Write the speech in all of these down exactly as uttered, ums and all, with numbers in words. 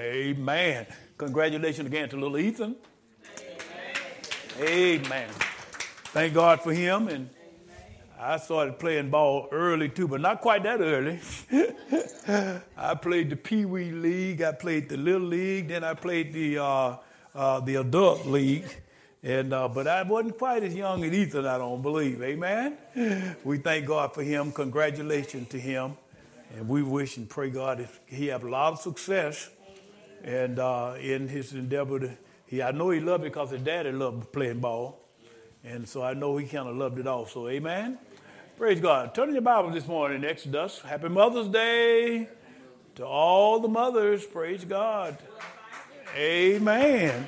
Amen. Congratulations again to little Ethan. Amen. Amen. Thank God for him. And I started playing ball early too, but not quite that early. I played the Pee Wee League. I played the Little League. Then I played the uh, uh, the Adult League. And uh, but I wasn't quite as young as Ethan, I don't believe. Amen. We thank God for him. Congratulations to him. And we wish and pray God that he have a lot of success and uh, in his endeavor. To, he, I know he loved it because his daddy loved playing ball. And so I know he kind of loved it also. Amen. Praise God. Turn in your Bible this morning, Exodus. Happy Mother's Day to all the mothers. Praise God. Amen.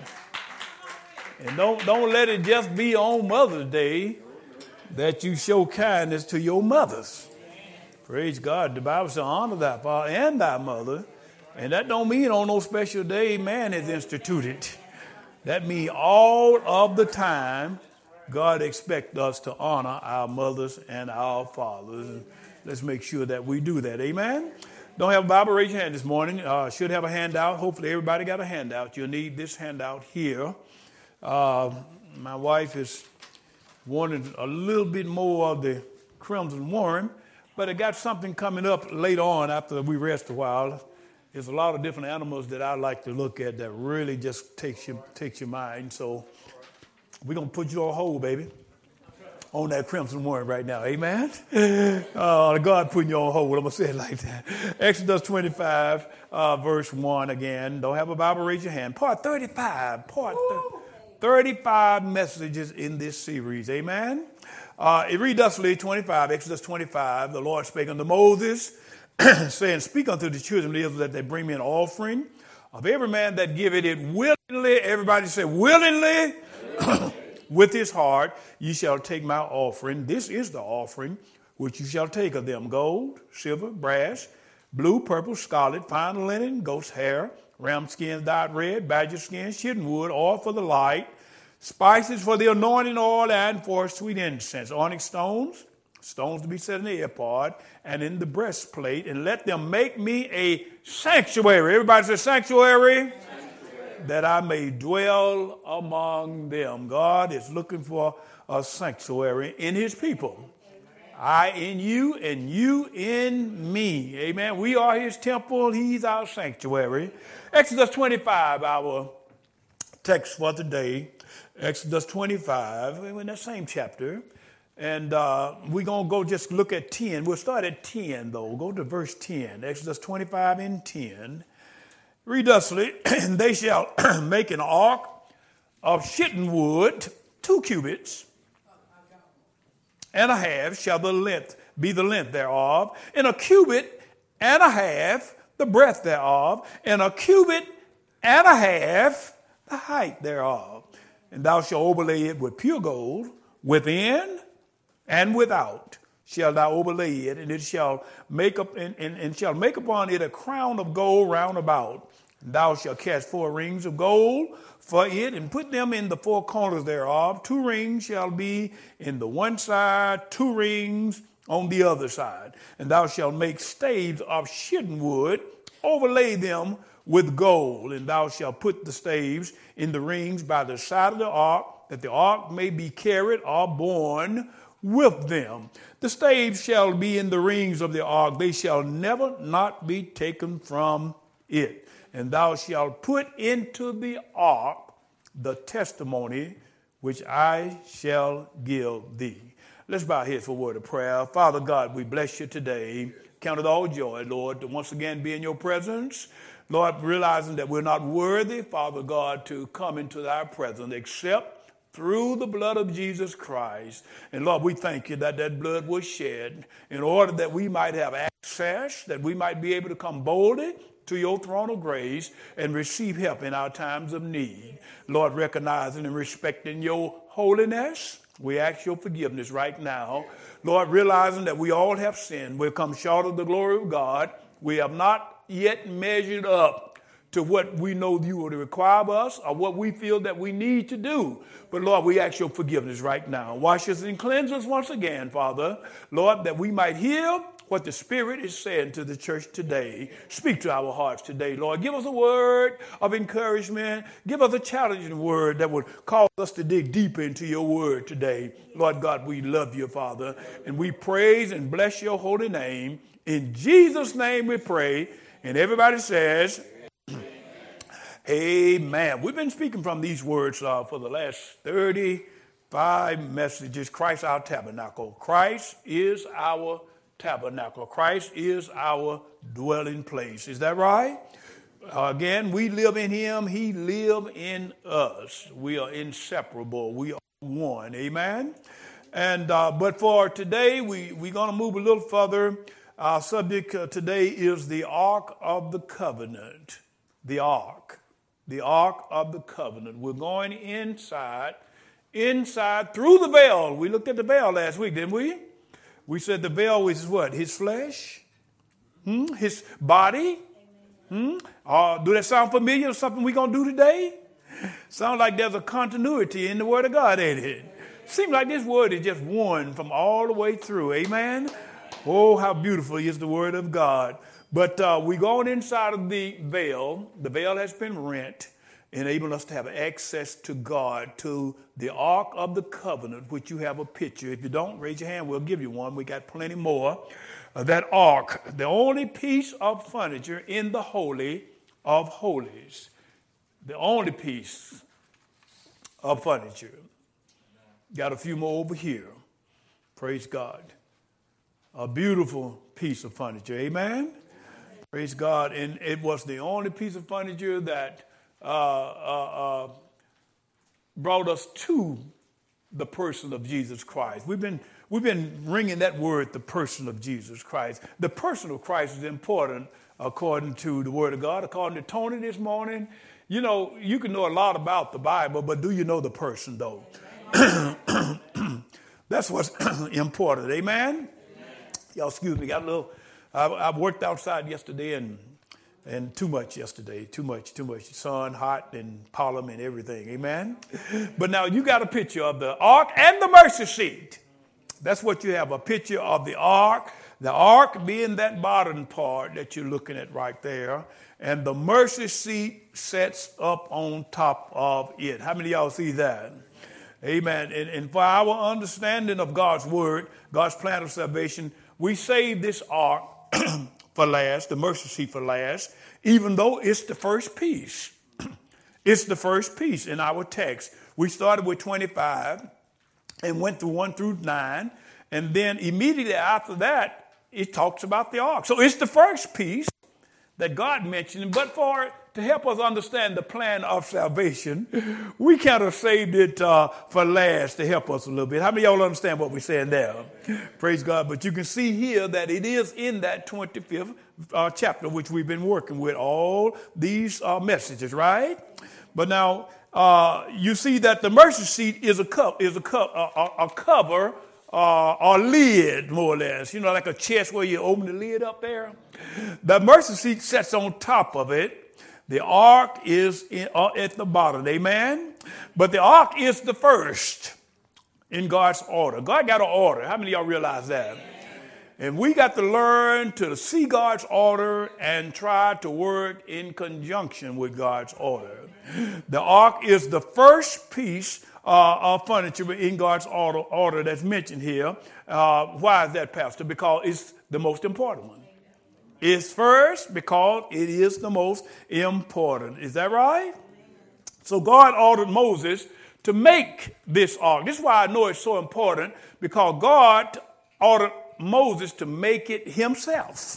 And don't, don't let it just be on Mother's Day that you show kindness to your mothers. Praise God. The Bible says, honor thy father and thy mother. And that don't mean on no special day man is instituted. That means all of the time God expects us to honor our mothers and our fathers. And let's make sure that we do that. Amen. Don't have a Bible? Raise your hand this morning. Uh, should have a handout. Hopefully everybody got a handout. You'll need this handout here. Uh, my wife is wanting a little bit more of the Crimson Worm, but I got something coming up later on after we rest a while. There's a lot of different animals that I like to look at that really just takes you, takes your mind. So we're going to put you on hold, baby, on that Crimson Worm right now. Amen? Uh, God putting you on hold. I'm going to say it like that. Exodus twenty-five, uh, verse one again. Don't have a Bible? Raise your hand. Part thirty-five. Part thirty. thirty-five messages in this series. Amen. Uh, it read thusly, twenty-five, Exodus twenty-five. The Lord spake unto Moses, saying, speak unto the children of Israel that they bring me an offering of every man that giveth it willingly. Everybody say willingly. With his heart, ye shall take my offering. This is the offering which you shall take of them: gold, silver, brass, blue, purple, scarlet, fine linen, goat's hair, ram skins dyed red, badger skins, hidden wood, oil for the light, spices for the anointing oil, and for sweet incense, onyx stones, stones to be set in the ephod and in the breastplate, and let them make me a sanctuary. Everybody say sanctuary. Sanctuary. That I may dwell among them. God is looking for a sanctuary in his people. I in you and you in me. Amen. We are his temple. He's our sanctuary. Exodus twenty-five, our text for today. Exodus twenty-five, in that same chapter. And uh, we're going to go just look at ten. We'll start at ten, though. Go to verse ten. Exodus twenty-five and ten. Read thusly, and they shall make an ark of shittim wood, two cubits, and a half shall the length be the length thereof, and a cubit and a half the breadth thereof, and a cubit and a half the height thereof. And thou shalt overlay it with pure gold, within and without shall thou overlay it, and it shall make up and, and, and shall make upon it a crown of gold round about. And thou shalt cast four rings of gold for it, and put them in the four corners thereof. Two rings shall be in the one side, two rings on the other side. And thou shalt make staves of shittim wood, overlay them with gold. And thou shalt put the staves in the rings by the side of the ark, that the ark may be carried or borne with them. The staves shall be in the rings of the ark. They shall never not be taken from it. And thou shalt put into the ark the testimony which I shall give thee. Let's bow our heads for a word of prayer. Father God, we bless you today. Count it all joy, Lord, to once again be in your presence. Lord, realizing that we're not worthy, Father God, to come into thy presence except through the blood of Jesus Christ. And Lord, we thank you that that blood was shed in order that we might have access, that we might be able to come boldly to your throne of grace and receive help in our times of need. Lord, recognizing and respecting your holiness, we ask your forgiveness right now. Lord, realizing that we all have sinned. We've come short of the glory of God. We have not yet measured up to what we know you would require of us or what we feel that we need to do. But Lord, we ask your forgiveness right now. Wash us and cleanse us once again, Father. Lord, that we might hear what the Spirit is saying to the church today. Speak to our hearts today, Lord. Give us a word of encouragement. Give us a challenging word that would cause us to dig deeper into your word today. Lord God, we love you, Father, and we praise and bless your holy name. In Jesus' name we pray, and everybody says, amen. We've been speaking from these words uh, for the last thirty-five messages. Christ our tabernacle. Christ is our tabernacle. Christ is our dwelling place. Is that right? Uh, again, we live in him. He lives in us. We are inseparable. We are one. Amen. And uh, but for today, we, we're going to move a little further. Our subject uh, today is the Ark of the Covenant. The Ark. The Ark of the Covenant. We're going inside, inside through the veil. We looked at the veil last week, didn't we? We said the veil is what? His flesh? Hmm? His body? Hmm? Uh, do that sound familiar? Something we're going to do today? Sounds like there's a continuity in the Word of God, ain't it? Seems like this Word is just one from all the way through. Amen? Oh, how beautiful is the Word of God. But uh, we're going inside of the veil. The veil has been rent, enabling us to have access to God, to the Ark of the Covenant, which you have a picture. If you don't, raise your hand. We'll give you one. We got plenty more. Uh, that Ark, the only piece of furniture in the Holy of Holies. The only piece of furniture. Got a few more over here. Praise God. A beautiful piece of furniture. Amen? Praise God. And it was the only piece of furniture that uh, uh, uh, brought us to the person of Jesus Christ. We've been we've been ringing that word, the person of Jesus Christ. The person of Christ is important according to the Word of God. According to Tony this morning, you know, you can know a lot about the Bible, but do you know the person, though? That's what's important. Amen? Amen? Y'all, excuse me, got a little... I, I worked outside yesterday and and too much yesterday, too much, too much sun, hot, and pollen and everything. Amen. But now you got a picture of the ark and the mercy seat. That's what you have, a picture of the ark. The ark being that bottom part that you're looking at right there, and the mercy seat sets up on top of it. How many of y'all see that? Amen. And, and for our understanding of God's word, God's plan of salvation, we save this ark for last, the mercy seat for last, even though it's the first piece. It's the first piece in our text. We started with twenty-five and went through one through nine. And then immediately after that, it talks about the ark. So it's the first piece that God mentioned. But for to help us understand the plan of salvation, we kind of saved it uh, for last to help us a little bit. How many of y'all understand what we're saying there? Praise God. But you can see here that it is in that twenty-fifth uh, chapter, which we've been working with all these uh, messages, right? But now uh, you see that the mercy seat is a cup, is a cup, a, a cover uh, or lid, more or less. You know, like a chest where you open the lid up there. The mercy seat sits on top of it. The ark is in, uh, at the bottom, amen? But the ark is the first in God's order. God got an order. How many of y'all realize that? Amen. And we got to learn to see God's order and try to work in conjunction with God's order. The ark is the first piece uh, of furniture in God's order, order that's mentioned here. Uh, why is that, Pastor? Because it's the most important one. It's first because it is the most important. Is that right? So God ordered Moses to make this ark. This is why I know it's so important, because God ordered Moses to make it himself.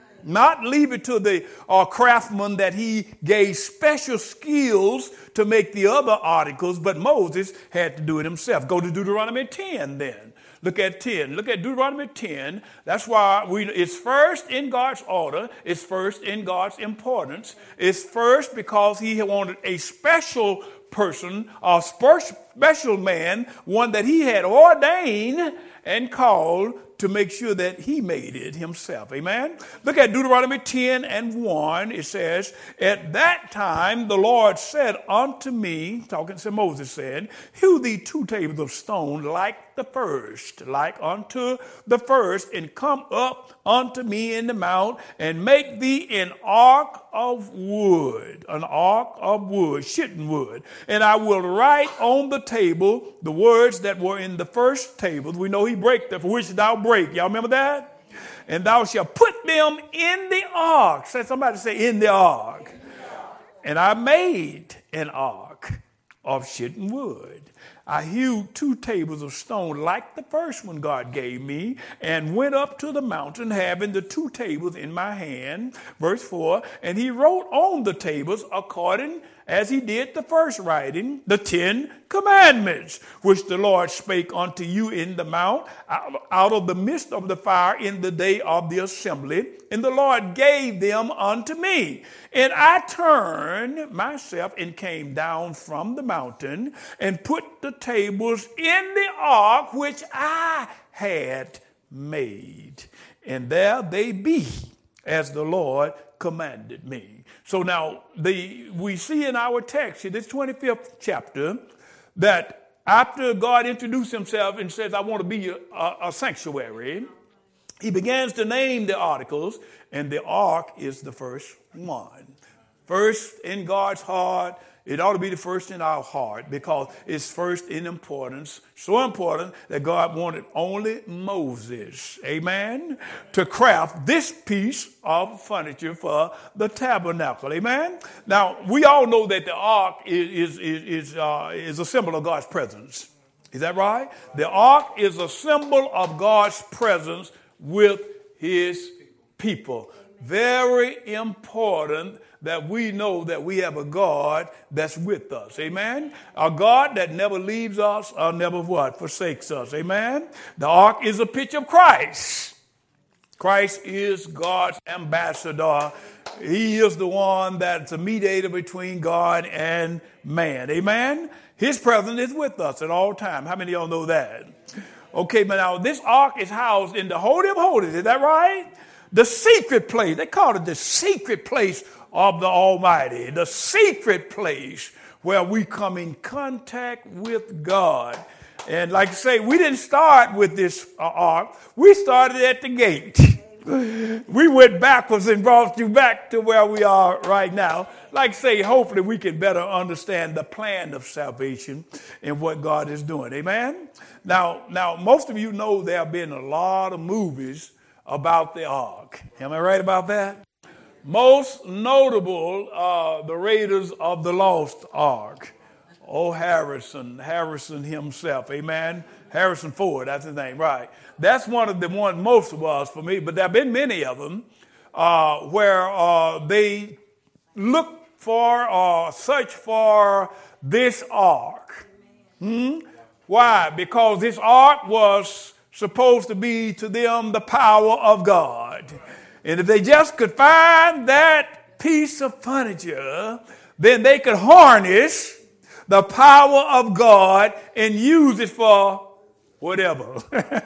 Not leave it to the uh, craftsman that he gave special skills to make the other articles, but Moses had to do it himself. Go to Deuteronomy ten then. Look at ten. Look at Deuteronomy ten. That's why we, it's first in God's order. It's first in God's importance. It's first because he wanted a special person, a special man, one that he had ordained and called to make sure that he made it himself. Amen? Look at Deuteronomy ten and one. It says, at that time the Lord said unto me, talking to Moses said, hew thee two tables of stone like the first, like unto the first, and come up unto me in the mount, and make thee an ark of wood, an ark of wood, shittim wood. And I will write on the table the words that were in the first tables. We know he brake them, for which thou break. Y'all remember that? And thou shalt put them in the ark. Say, somebody say, in the ark. And I made an ark of shittim wood. I hewed two tables of stone like the first one God gave me, and went up to the mountain having the two tables in my hand. Verse four, and he wrote on the tables according as he did the first writing, the Ten Commandments, which the Lord spake unto you in the mount, out of the midst of the fire in the day of the assembly. And the Lord gave them unto me. And I turned myself and came down from the mountain and put the tables in the ark which I had made. And there they be, as the Lord commanded me. So now the we see in our text, in this twenty-fifth chapter, that after God introduced himself and says, I want to be a, a sanctuary, he begins to name the articles, and the ark is the first one. First in God's heart. It ought to be the first in our heart because it's first in importance. So important that God wanted only Moses, amen, to craft this piece of furniture for the tabernacle, amen. Now, we all know that the ark is, is, is, uh, is a symbol of God's presence. Is that right? The ark is a symbol of God's presence with his people. Very important that we know that we have a God that's with us. Amen. A God that never leaves us or never what? Forsakes us. Amen. The ark is a picture of Christ. Christ is God's ambassador. He is the one that's a mediator between God and man. Amen. His presence is with us at all times. How many of y'all know that? Okay, but now this ark is housed in the Holy of Holies. Is that right? The secret place. They call it the secret place of the Almighty. The secret place where we come in contact with God. And like I say, we didn't start with this uh, ark. We started at the gate. We went backwards and brought you back to where we are right now. Like I say, hopefully we can better understand the plan of salvation and what God is doing. Amen? Now, now most of you know there have been a lot of movies about the ark. Am I right about that? Most notable, uh, the Raiders of the Lost Ark. Oh, Harrison, Harrison himself, amen. Harrison Ford, that's his name, right. That's one of the ones most of us for me, but there have been many of them uh, where uh, they look for or uh, search for this ark. Hmm? Why? Because this ark was supposed to be to them the power of God. And if they just could find that piece of furniture, then they could harness the power of God and use it for whatever.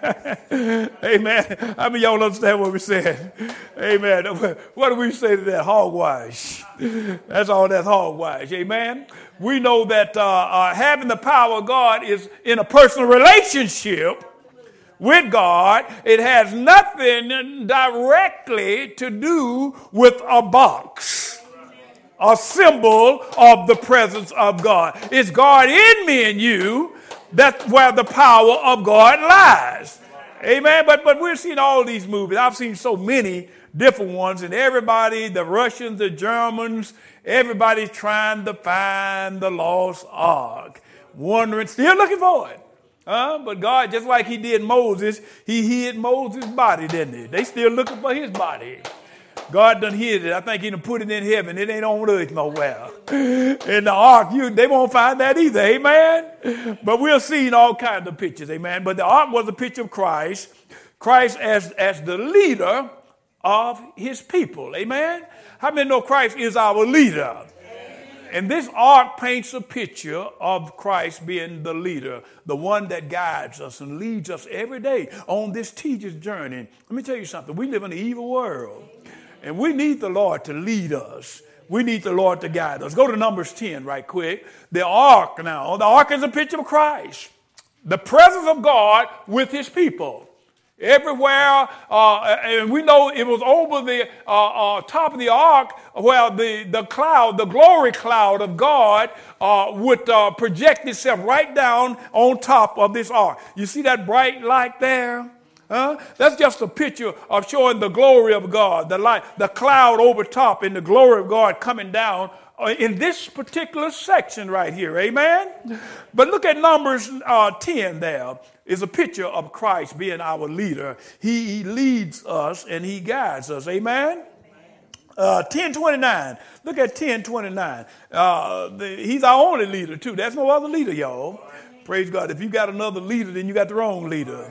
Amen. I mean, y'all understand what we said. Amen. What do we say to that? Hogwash. That's all that's hogwash. Amen. We know that uh, uh, having the power of God is in a personal relationship with God. It has nothing directly to do with a box, a symbol of the presence of God. It's God in me and you. That's where the power of God lies. Amen. But but we've seen all these movies. I've seen so many different ones, and everybody, the Russians, the Germans, everybody's trying to find the lost ark, wondering, still looking for it. Uh, but God, just like he did Moses, he hid Moses' body, didn't he? They still looking for his body. God done hid it. I think he done put it in heaven. It ain't on earth nowhere. In the ark, you, they won't find that either, amen? But we're seeing all kinds of pictures, amen? But the ark was a picture of Christ, Christ as, as the leader of his people, amen? How many know Christ is our leader? And this ark paints a picture of Christ being the leader, the one that guides us and leads us every day on this tedious journey. Let me tell you something. We live in an evil world, and we need the Lord to lead us. We need the Lord to guide us. Go to Numbers ten right quick. The ark now. The ark is a picture of Christ. The presence of God with his people. Everywhere, uh, and we know it was over the uh, uh, top of the ark where the, the cloud, the glory cloud of God uh, would uh, project itself right down on top of this ark. You see that bright light there? Huh? That's just a picture of showing the glory of God, the light, the cloud over top and the glory of God coming down in this particular section right here. Amen? But look at Numbers uh, ten there. Is a picture of Christ being our leader. He, he leads us and he guides us. Amen? Uh, ten twenty-nine. Look at ten twenty-nine. Uh, the, he's our only leader too. There's no other leader, y'all. Praise God. If you got another leader, then you got the wrong leader.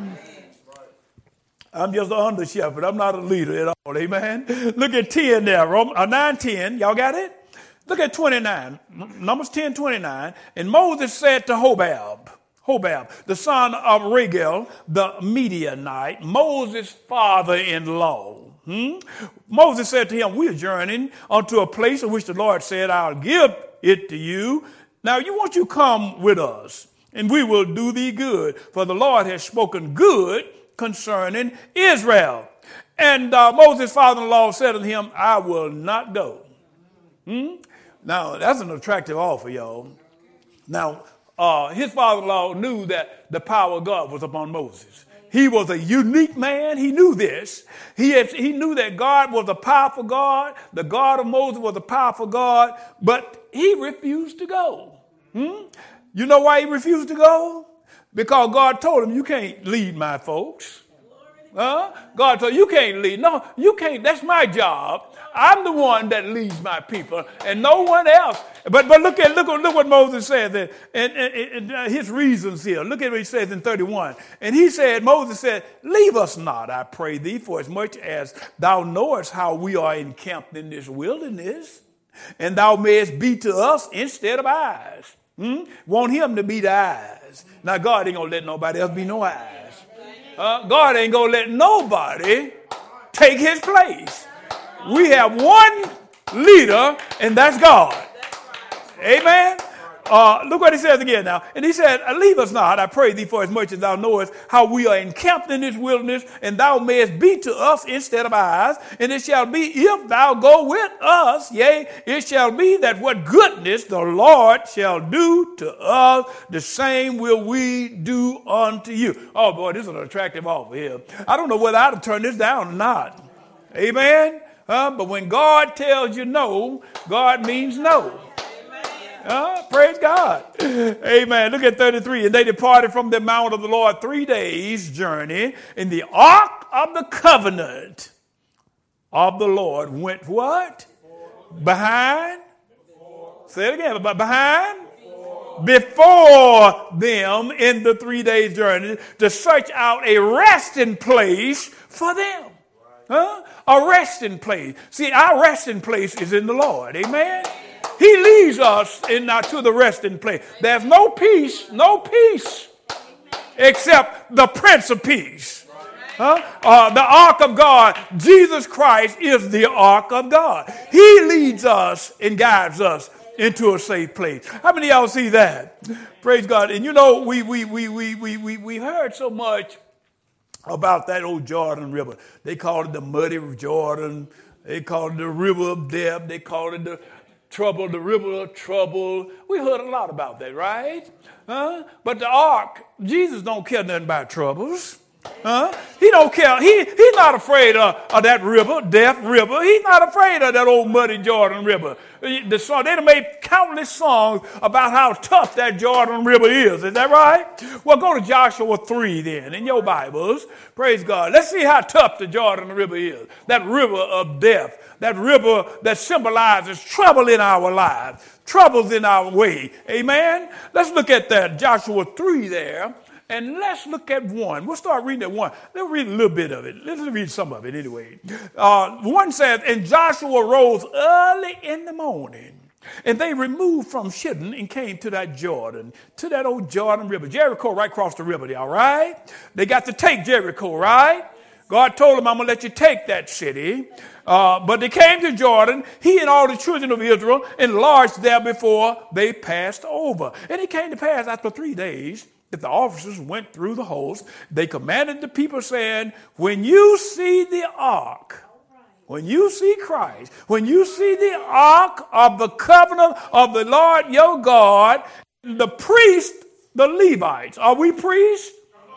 I'm just an under shepherd. I'm not a leader at all. Amen? Look at ten there. Roman, uh, nine ten. Y'all got it? Look at twenty-nine. Numbers ten twenty-nine. And Moses said to Hobab, Hobab, the son of Regel, the Midianite, Moses' father-in-law. Hmm? Moses said to him, we are journeying unto a place in which the Lord said, I'll give it to you. Now you want you come with us, and we will do thee good, for the Lord has spoken good concerning Israel. And uh, Moses' father-in-law said to him, I will not go. Hmm? Now, that's an attractive offer, y'all. Now, Uh, his father-in-law knew that the power of God was upon Moses. He was a unique man. He knew this. He, had, he knew that God was a powerful God. The God of Moses was a powerful God, but he refused to go. Hmm? You know why he refused to go? Because God told him, you can't lead my folks. Huh? God told you, you can't lead. No, you can't. That's my job. I'm the one that leads my people and no one else. But but look at look, look what Moses said and, and, and, and his reasons here. Look at what he says in thirty-one. And he said, Moses said, leave us not, I pray thee, for as much as thou knowest how we are encamped in this wilderness, and thou mayest be to us instead of eyes. Hmm? Want him to be the eyes. Now God ain't gonna let nobody else be no eyes. Uh, God ain't gonna let nobody take his place. We have one leader, and that's God. Amen. Uh, look what he says again now. And he said, leave us not, I pray thee, for as much as thou knowest how we are encamped in this wilderness, and thou mayest be to us instead of eyes. And it shall be, if thou go with us, yea, it shall be that what goodness the Lord shall do to us, the same will we do unto you. Oh, boy, this is an attractive offer here. I don't know whether I'd have turned this down or not. Amen. Uh, but when God tells you no, God means no. Uh, praise God. Amen. Look at thirty-three. And they departed from the mount of the Lord three days' journey. And the ark of the covenant of the Lord went what? Behind. Say it again. But behind. Before them in the three days' journey to search out a resting place for them. Huh? A resting place. See, our resting place is in the Lord. Amen. He leads us in, uh, to the resting place. There's no peace, no peace, except the Prince of Peace. Huh? Uh, the ark of God, Jesus Christ is the ark of God. He leads us and guides us into a safe place. How many of y'all see that? Praise God. And you know, we we we we we we we heard so much about that old Jordan River. They called it the muddy Jordan. They called it the river of death. They called it the trouble, the river of trouble. We heard a lot about that, right? Huh? But the ark, Jesus don't care nothing about troubles. Huh? He don't care. He, he's not afraid of, of that river, death river. He's not afraid of that old muddy Jordan River. The song, they made countless songs about how tough that Jordan River is. Is that right? Well, go to Joshua three then in your Bibles. Praise God. Let's see how tough the Jordan River is. That river of death. That river that symbolizes trouble in our lives. Troubles in our way. Amen? Let's look at that Joshua three there. And let's look at one. We'll start reading at one. Let's read a little bit of it. Let's read some of it anyway. Uh, one says, and Joshua rose early in the morning And they removed from Shittim and came to that Jordan, to that old Jordan River. Jericho right across the river there, all right? They got to take Jericho, right? God told them, I'm going to let you take that city. Uh, but they came to Jordan, he and all the children of Israel, enlarged there before they passed over. And it came to pass after three days that the officers went through the host. They commanded the people, saying, when you see the ark, when you see Christ, when you see the ark of the covenant of the Lord your God, the priest, the Levites, are we priests?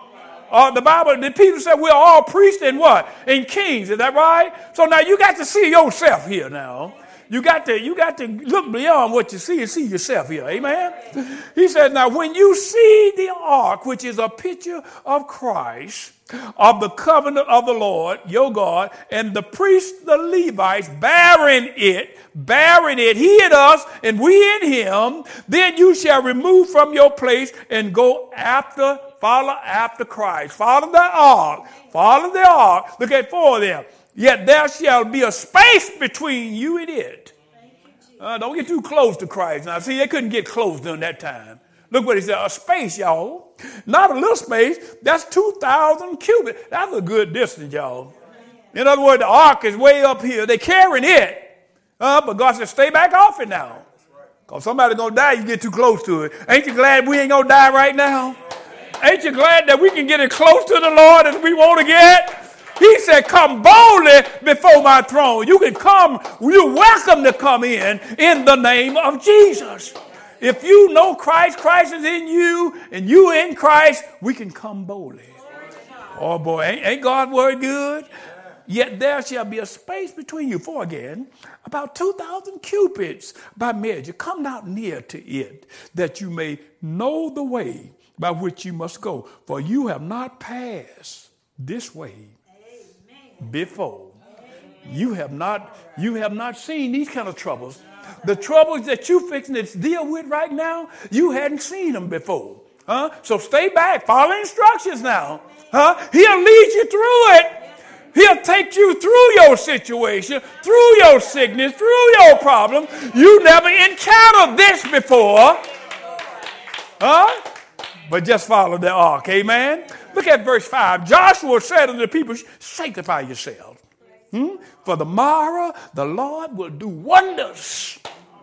Uh, the Bible, the people said we're all priests and what? And kings, is that right? So now you got to see yourself here now. You got to, you got to look beyond what you see and see yourself here, amen? He said, now when you see the ark, which is a picture of Christ, of the covenant of the Lord, your God, and the priests, the Levites, bearing it, bearing it, he and us, and we in him, then you shall remove from your place and go after, follow after Christ. Follow the ark, follow the ark, look at four there. Yet there shall be a space between you and it. Uh, don't get too close to Christ. Now, see, they couldn't get close during that time. Look what he said, a space, y'all. Not a little space. That's two thousand cubits. That's a good distance, y'all. In other words, the ark is way up here. They're carrying it. Uh, but God said, stay back off it now. Because somebody's going to die, you get too close to it. Ain't you glad we ain't going to die right now? Ain't you glad that we can get as close to the Lord as we want to get? He said, come boldly before my throne. You can come, you're welcome to come in, in the name of Jesus. If you know Christ, Christ is in you, and you in Christ, we can come boldly. Oh boy, ain't, ain't God's word good? Yet there shall be a space between you, for again, about two thousand cubits by measure. Come not near to it, that you may know the way by which you must go. For you have not passed this way before. You have not, you have not seen these kind of troubles. The troubles that you fixing to deal with right now, you hadn't seen them before. Huh? So stay back. Follow instructions now. Huh? He'll lead you through it. He'll take you through your situation, through your sickness, through your problem. You never encountered this before. Huh? But just follow the ark. Amen. Look at verse five. Joshua said unto the people, sanctify yourselves. Hmm? For the morrow the Lord will do wonders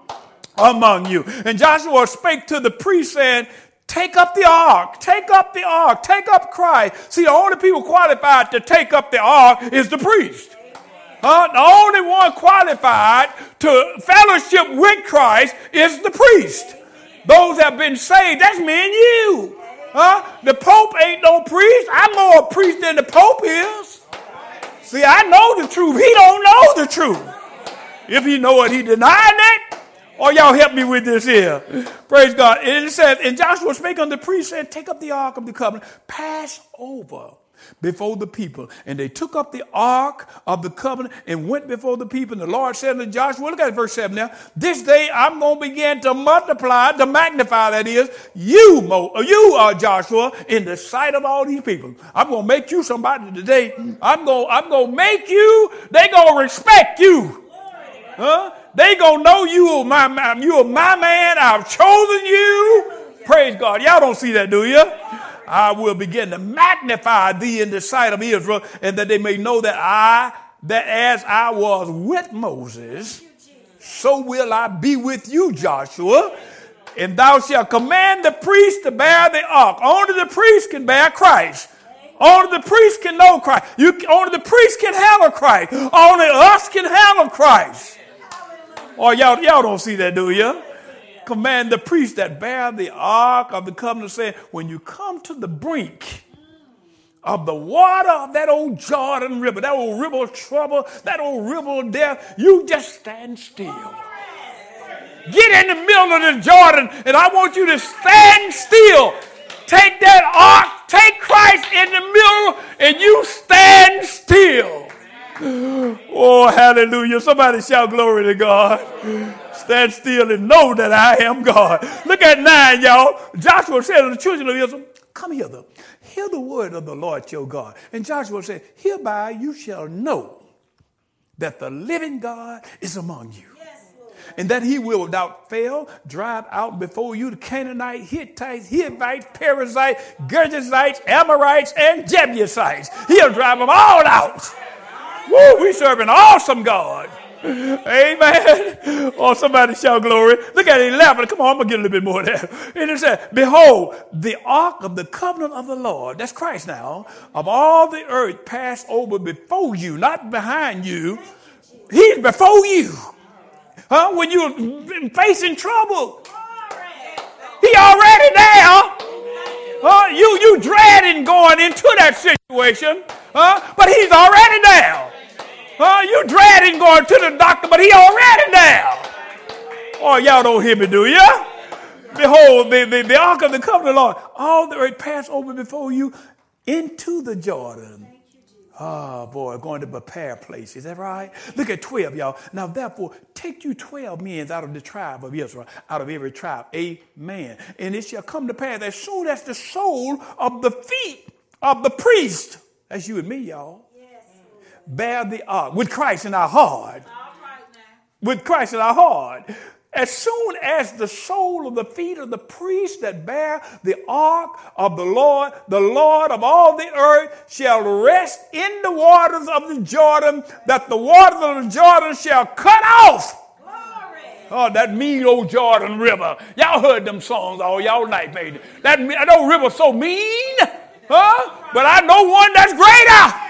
among you. And Joshua spake to the priest, saying, take up the ark, take up the ark, take up Christ. See, the only people qualified to take up the ark is the priest. Uh, the only one qualified to fellowship with Christ is the priest. Those that have been saved, that's me and you. Huh? The Pope ain't no priest. I'm more a priest than the Pope is. See, I know the truth. He don't know the truth. If he know it, he denying it. Or y'all help me with this here. Praise God. And it says, and Joshua spake unto the priest, saying, take up the ark of the covenant, pass over before the people. And they took up the ark of the covenant and went before the people. And the Lord said unto Joshua, look at verse seven now, this day I'm going to begin to multiply, to magnify, that is, you, Mo, you uh, Joshua, in the sight of all these people. I'm going to make you somebody today. I'm going I'm going to make you, they going to respect you. Huh? They going to know you are my, my, you are my man. I've chosen you. Praise God. Y'all don't see that, do you? I will begin to magnify thee in the sight of Israel, and that they may know that I, that as I was with Moses, so will I be with you, Joshua. And thou shalt command the priest to bear the ark. Only the priest can bear Christ. Only the priest can know Christ. You, only the priest can handle Christ. Only us can handle Christ. Oh, y'all, y'all don't see that, do you? Command the priest that bear the ark of the covenant, saying, when you come to the brink of the water of that old Jordan River, that old river of trouble, that old river of death, you just stand still. Get in the middle of the Jordan, and I want you to stand still. Take that ark, take Christ in the middle, and you stand still. Oh, hallelujah. Somebody shout glory to God. Stand still and know that I am God. Look at nine, y'all. Joshua said to the children of Israel, come hither. Hear the word of the Lord your God. And Joshua said, hereby you shall know that the living God is among you. Yes, and that he will without fail drive out before you the Canaanite, Hittites, Hivites, Perizzites, Gergesites, Amorites, and Jebusites. He'll drive them all out. Woo, we serve an awesome God. Amen. Oh, somebody shout glory. Look at eleven. Come on, I'm going to get a little bit more there. And it says, behold, the ark of the covenant of the Lord, that's Christ now, of all the earth passed over before you, not behind you. He's before you. Huh? When you're facing trouble, he already there. Huh? You, you dreading going into that situation, huh? But he's already there. Huh? You dreading going to the doctor, but he already there. Oh, y'all don't hear me, do you? Behold, the, the, the ark of the covenant of the Lord, all the earth passed over before you into the Jordan. Oh, boy, going to prepare place. Is that right? Look at twelve, y'all. Now, therefore, take you twelve men out of the tribe of Israel, out of every tribe. Amen. And it shall come to pass as soon as the sole of the feet of the priest, that's you and me, y'all, bear the ark with Christ in our heart. With Christ in our heart. As soon as the sole of the feet of the priest that bear the ark of the Lord, the Lord of all the earth shall rest in the waters of the Jordan, that the waters of the Jordan shall cut off. Glory. Oh, that mean old Jordan River. Y'all heard them songs all y'all night, baby. That, that old river so mean, huh? But I know one that's greater.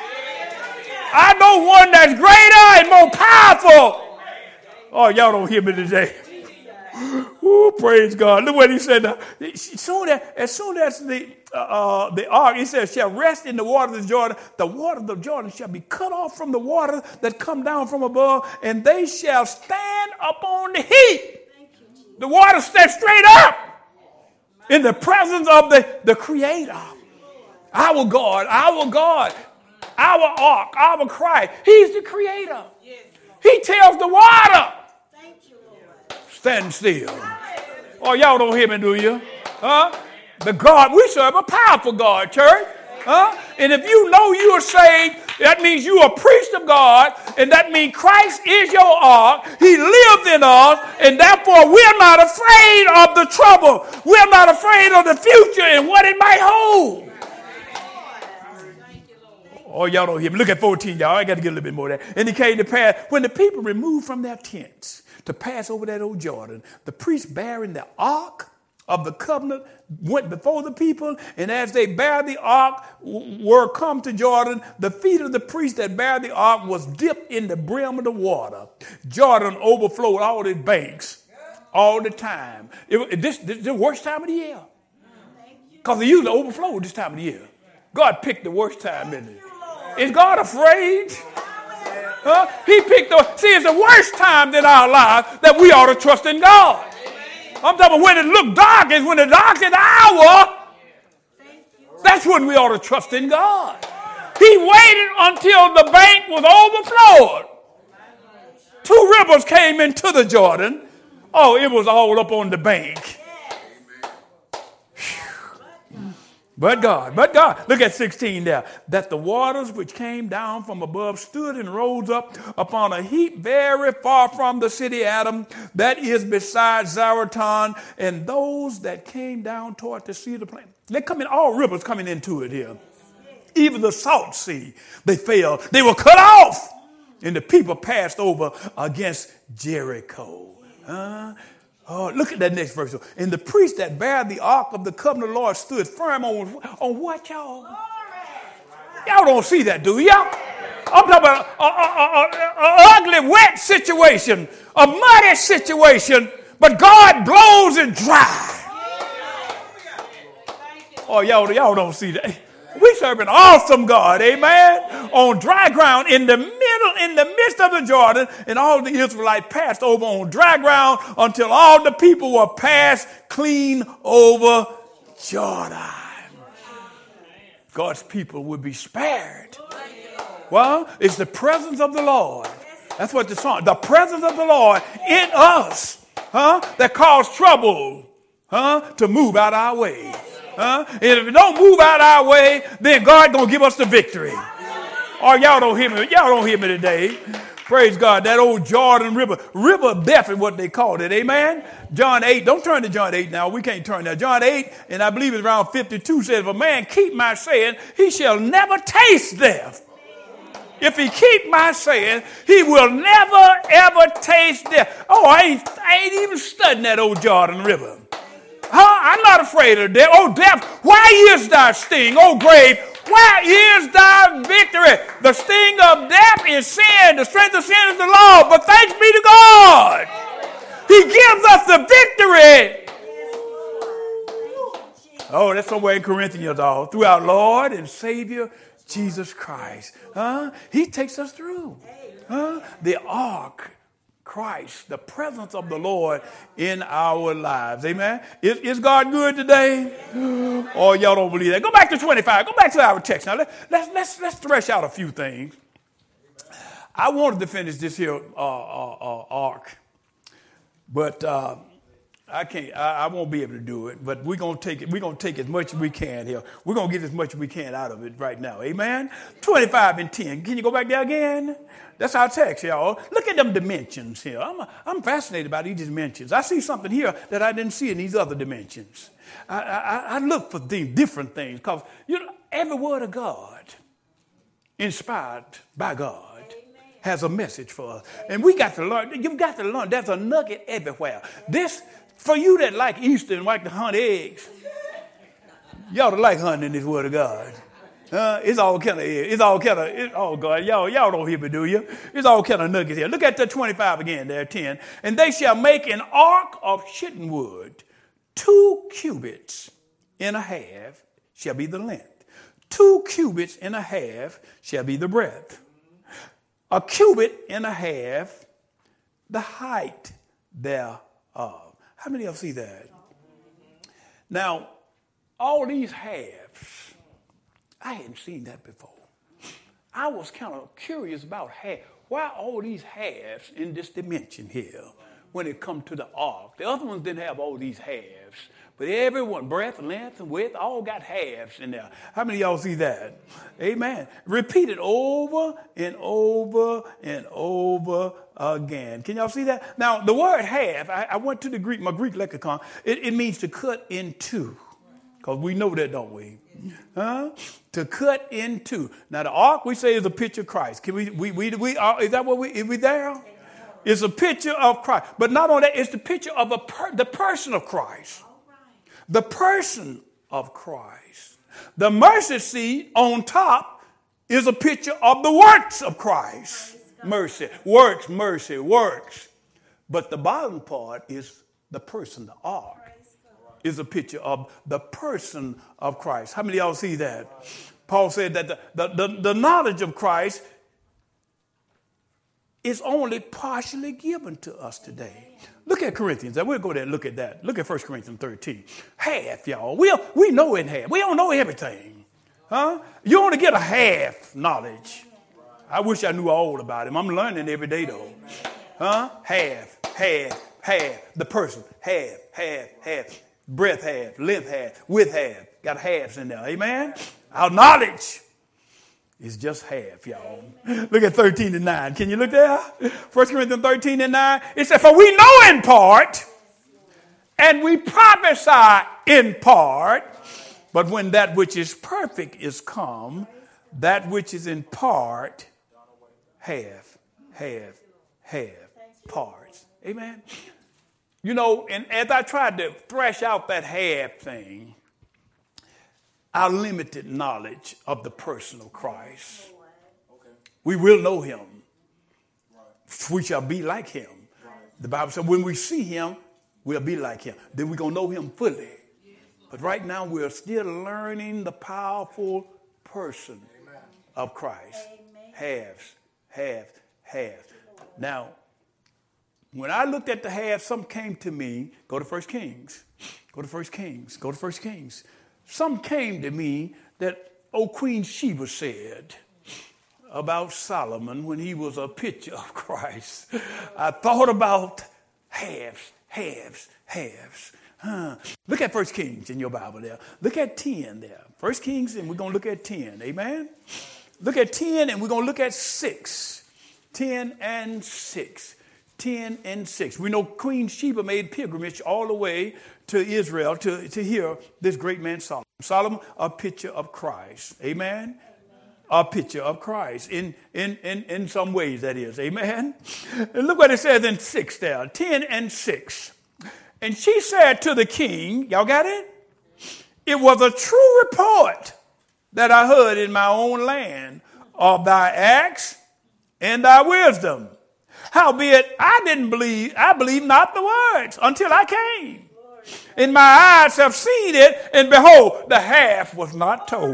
I know one that's greater and more powerful. Oh, y'all don't hear me today. Ooh, praise God. Look what he said. Now. Soon as, as soon as the, uh, the ark, he says, shall rest in the waters of Jordan, the waters of Jordan shall be cut off from the water that come down from above, and they shall stand up on the heap. The water stands straight up in the presence of the, the Creator. Our God, our God, our ark, our Christ. He's the Creator. He tells the water, stand still. Oh, y'all don't hear me, do you? Huh? The God, we serve a powerful God, church. Huh? And if you know you are saved, that means you are a priest of God, and that means Christ is your ark. He lives in us, and therefore we're not afraid of the trouble. We're not afraid of the future and what it might hold. Oh, y'all don't hear me. Look at fourteen, y'all. I got to get a little bit more of that. And it came to pass, when the people removed from their tents to pass over that old Jordan, the priest bearing the ark of the covenant went before the people, and as they bare the ark were come to Jordan, the feet of the priest that bare the ark was dipped in the brim of the water. Jordan overflowed all its banks all the time. It, this, this is the worst time of the year, because it usually overflowed this time of the year. God picked the worst time, isn't it? Is God afraid? Huh? He picked the, see, it's the worst time in our life that we ought to trust in God. I'm talking about when it looked dark, is when the darkest hour, that's when we ought to trust in God. He waited until the bank was overflowed. Two rivers came into the Jordan. Oh, it was all up on the bank. But God, but God, look at sixteen there, that the waters which came down from above stood and rose up upon a heap very far from the city Adam, that is beside Zaratan, and those that came down toward the sea of the plain. They come in, all rivers coming into it here. Even the salt sea, they fell. They were cut off, and the people passed over against Jericho. Huh? Oh, look at that next verse. And the priest that bare the ark of the covenant of the Lord stood firm on, on what, y'all? Y'all don't see that, do y'all? I'm talking about an ugly, wet situation, a muddy situation, but God blows it dry. Oh, y'all, y'all don't see that. We serve an awesome God, amen, on dry ground in the middle, in the midst of the Jordan, and all the Israelites passed over on dry ground until all the people were passed clean over Jordan. God's people would be spared. Well, it's the presence of the Lord. That's what the song, the presence of the Lord in us, huh, that caused trouble, huh, to move out our way. Huh? And if it don't move out our way, then God gonna give us the victory. Oh, y'all don't hear me. Y'all don't hear me today. Praise God. That old Jordan River. River of death is what they called it. Amen. John eight. Don't turn to John eight now. We can't turn there. John eight, and I believe it's around fifty-two, says, if a man keep my saying, he shall never taste death. If he keep my saying, he will never, ever taste death. Oh, I ain't, I ain't even studying that old Jordan River. Huh? I'm not afraid of death. Oh, death, why is thy sting? Oh, grave, where is thy victory? The sting of death is sin. The strength of sin is the law. But thanks be to God. He gives us the victory. Oh, that's somewhere in Corinthians, all. Through our Lord and Savior, Jesus Christ. Huh? He takes us through. Huh? The ark. Christ, the presence of the Lord in our lives. Amen. Is, is God good today? Oh, y'all don't believe that. Go back to twenty-five. Go back to our text. Now, let, let's, let's, let's thresh out a few things. I wanted to finish this here uh, uh, uh, ark, but uh, I can't. I, I won't be able to do it. But we're gonna take it. We're gonna take as much as we can here. We're gonna get as much as we can out of it right now. Amen. twenty-five and ten. Can you go back there again? That's our text, y'all. Look at them dimensions here. I'm, I'm fascinated by these dimensions. I see something here that I didn't see in these other dimensions. I, I, I look for things, different things, because you know every word of God, inspired by God, has a message for us, and we got to learn. You've got to learn. There's a nugget everywhere. This for you that like Easter and like to hunt eggs. You ought to like hunting this word of God. Uh, it's all kind of, it's all kind of, it, oh God, y'all, y'all don't hear me, do you? It's all kind of nuggets here. Look at the twenty-five again there, ten. And they shall make an ark of shittim wood, two cubits and a half shall be the length. Two cubits and a half shall be the breadth. A cubit and a half, the height thereof. How many of you see that? Now, all these halves, I hadn't seen that before. I was kind of curious about half. Why all these halves in this dimension here when it comes to the ark? The other ones didn't have all these halves. But everyone, breadth, length, and width, all got halves in there. How many of y'all see that? Amen. Repeat it over and over and over again. Can y'all see that? Now, the word half, I, I went to the Greek, my Greek lexicon. It, it means to cut in two. Because we know that, don't we? Huh? To cut in two. Now, the ark, we say, is a picture of Christ. Can we, we, we, we are, is that what we, is we there? It's a picture of Christ. But not only that, it's the picture of a per, the person of Christ. The person of Christ. The mercy seat on top is a picture of the works of Christ. Mercy. Works, mercy, works. But the bottom part is the person, the ark. Is a picture of the person of Christ. How many of y'all see that? Paul said that the, the, the, the knowledge of Christ is only partially given to us today. Look at Corinthians. We'll go there and look at that. Look at First Corinthians thirteen. Half, y'all. We, we know in half. We don't know everything. Huh? You only get a half knowledge. I wish I knew all about him. I'm learning every day, though. Huh? Half, half, half. The person, half, half, half. Breadth half, length half, width half. Got halves in there. Amen? Our knowledge is just half, y'all. Look at thirteen and nine. Can you look there? First Corinthians thirteen and nine. It says, for we know in part, and we prophesy in part, but when that which is perfect is come, that which is in part, half, half, half parts. Amen? You know, and as I tried to thresh out that half thing, our limited knowledge of the person of Christ, we will know him. We shall be like him. The Bible says when we see him, we'll be like him. Then we're going to know him fully. But right now, we're still learning the powerful person of Christ. Halves, half, half. Now, when I looked at the half, something came to me. Go to First Kings. Go to First Kings. Go to First Kings. Something came to me that old Queen Sheba said about Solomon when he was a picture of Christ. I thought about halves, halves, halves. Huh. Look at First Kings in your Bible there. Look at ten there. First Kings, and we're going to look at ten. Amen? Look at ten, and we're going to look at six. ten and six. ten and six. We know Queen Sheba made pilgrimage all the way to Israel to, to hear this great man Solomon. Solomon, a picture of Christ. Amen? A picture of Christ in, in, in, in some ways, that is. Amen? And look what it says in six there. ten and six. And she said to the king, y'all got it? It was a true report that I heard in my own land of thy acts and thy wisdom. Howbeit, I didn't believe, I believed not the words until I came. And my eyes have seen it, and behold, the half was not told.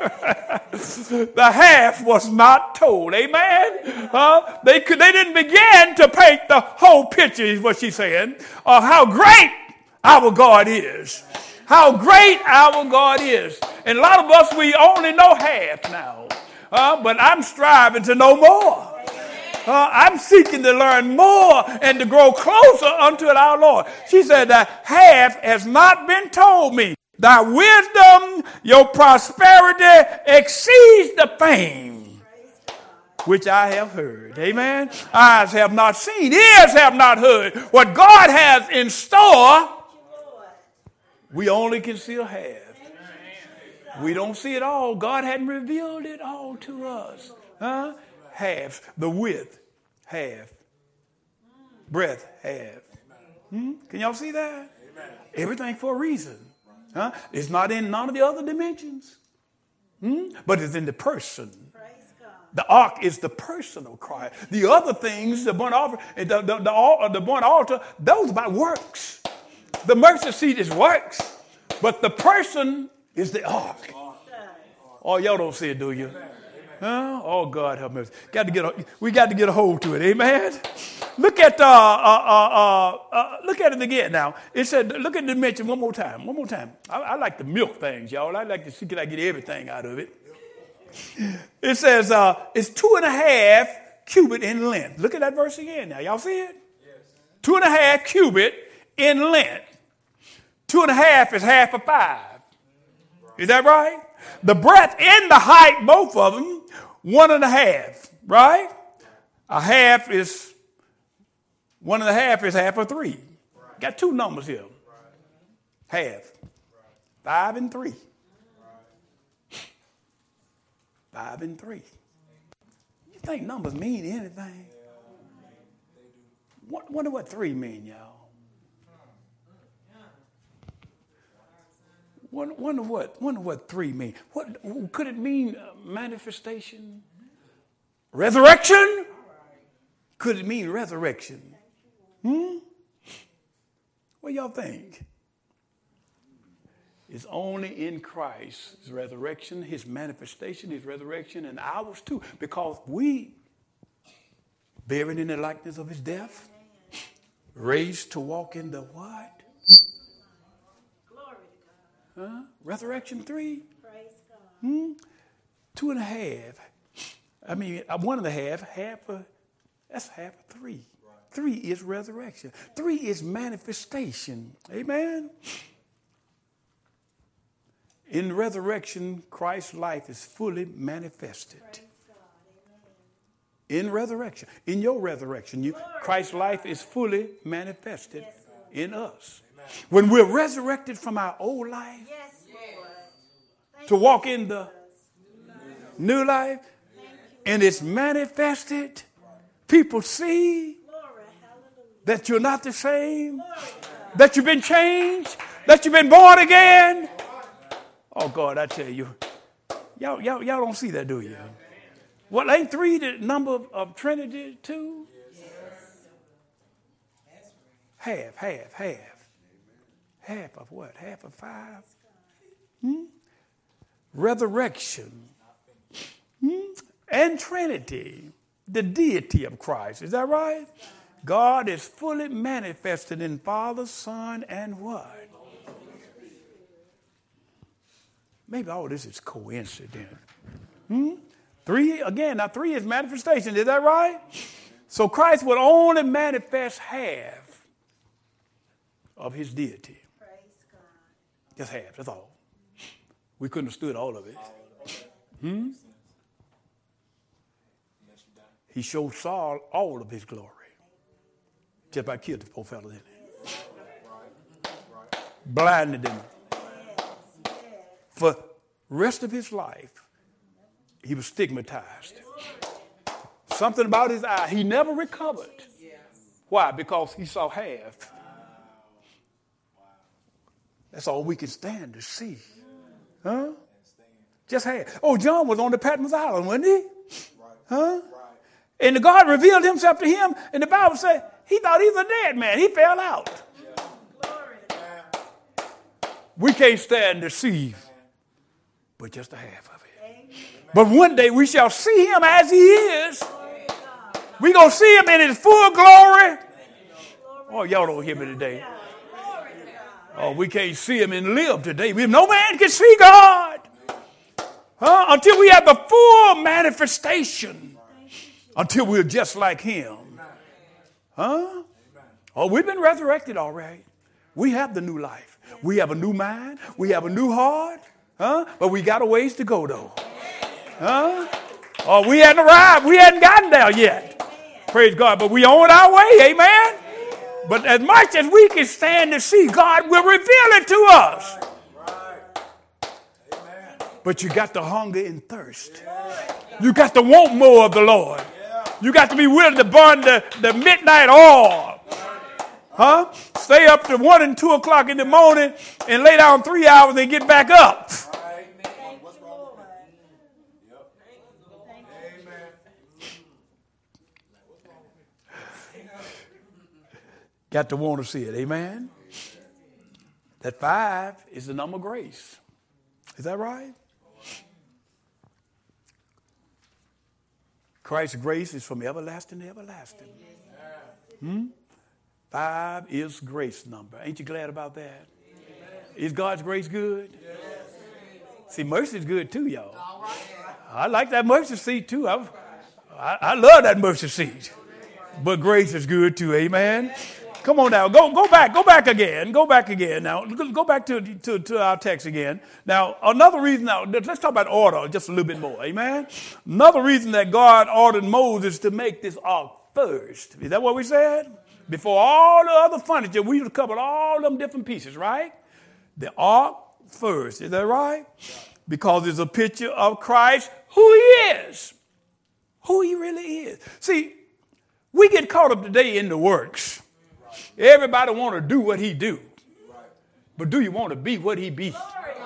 The half was not told. Amen? Uh, they, could, they didn't begin to paint the whole picture, is what she's saying, of how great our God is. How great our God is. And a lot of us, we only know half now. Uh, but I'm striving to know more. Uh, I'm seeking to learn more and to grow closer unto our Lord. She said that half has not been told me. Thy wisdom, your prosperity exceeds the fame which I have heard. Amen. Eyes have not seen, ears have not heard. What God has in store, we only can see a half. We don't see it all. God hadn't revealed it all to us. Huh? Half. The width, half. Breadth, half. Hmm? Can y'all see that? Amen. Everything for a reason. Huh? It's not in none of the other dimensions. Hmm? But it's in the person. The ark is the person of Christ. The other things, the burnt offering, the, the, the, the, the burnt altar, those are by works. The mercy seat is works. But the person is the ark. Oh, y'all don't see it, do you? Huh? Oh, God have mercy. Got to get a, we got to get a hold to it. Amen. Look at uh, uh, uh, uh, look at it again now. It said, look at the dimension one more time. One more time. I, I like to milk things, y'all. I like to see can I get everything out of it. It says uh, it's two and a half cubit in length. Look at that verse again now. Y'all see it? Yes. Two and a half cubit in length. Two and a half is half of five. Is that right? The breadth and the height, both of them, one and a half, right? A half is, one and a half is half of three. Got two numbers here. Half. Five and three. Five and three. You think numbers mean anything? Wonder what three mean, y'all. Wonder, wonder what wonder what three mean. What could it mean? Uh, manifestation, resurrection. Could it mean resurrection? Hmm. What y'all think? It's only in Christ, his resurrection, his manifestation, his resurrection, and ours too, because we, buried in the likeness of his death, raised to walk in the what? Huh? Resurrection three. Praise God. Hmm? Two and a half. I mean, one and a half, half of, that's half of three. Right. Three is resurrection. Three is manifestation. Amen? In resurrection, Christ's life is fully manifested. Praise God. Amen. In resurrection, in your resurrection, you, Christ's life is fully manifested yes, in us. When we're resurrected from our old life yes, to walk in the new life, and it's manifested, people see that you're not the same, that you've been changed, that you've been born again. Oh, God, I tell you, y'all, y'all, y'all don't see that, do you? Well, ain't three the number of, of Trinity too? Half, half, half. Half of what? Half of five? Hmm? Resurrection. Hmm? And Trinity. The deity of Christ. Is that right? God is fully manifested in Father, Son, and what? Maybe all this is coincidence. Hmm? Three, again, now three is manifestation. Is that right? So Christ would only manifest half of his deity. Just half, that's all. We couldn't have stood all of it. Hmm? he showed Saul all of his glory. Just by killing the poor fellow, didn't he? Blinded him. For the rest of his life, he was stigmatized. Something about his eye. He never recovered. Why? Because he saw half. That's all we can stand to see. Huh? Just half. Oh, John was on the Patmos Island, wasn't he? Huh? And God revealed himself to him, and the Bible said he thought he was a dead man. He fell out. We can't stand to see but just a half of it. But one day we shall see him as he is. We're going to see him in his full glory. Oh, y'all don't hear me today. Oh, we can't see him and live today. We, no man can see God. Huh? Until we have the full manifestation. Until we're just like him. Huh? Oh, we've been resurrected all right. We have the new life. We have a new mind. We have a new heart. Huh? But we got a ways to go, though. Huh? Oh, we hadn't arrived. We hadn't gotten there yet. Praise God. But we on our way. Amen. But as much as we can stand to see, God will reveal it to us. But you got to hunger and thirst. You got to want more of the Lord. You got to be willing to burn the, the midnight oil. Huh? Stay up to one and two o'clock in the morning and lay down three hours and get back up. Got to want to see it. Amen. That five is the number of grace. Is that right? Christ's grace is from everlasting to everlasting. Hmm? Five is grace number. Ain't you glad about that? Is God's grace good? See, mercy is good too, y'all. I like that mercy seat too. I, I, I love that mercy seat. But grace is good too. Amen. Come on now. Go go back. Go back again. Go back again. Now, go back to, to, to our text again. Now, another reason. Now, let's talk about order just a little bit more. Amen. Another reason that God ordered Moses to make this ark first. Is that what we said? Before all the other furniture, we covered all them different pieces, right? The ark first. Is that right? Because it's a picture of Christ, who he is. Who he really is. See, we get caught up today in the works. Everybody want to do what he do. But do you want to be what he be?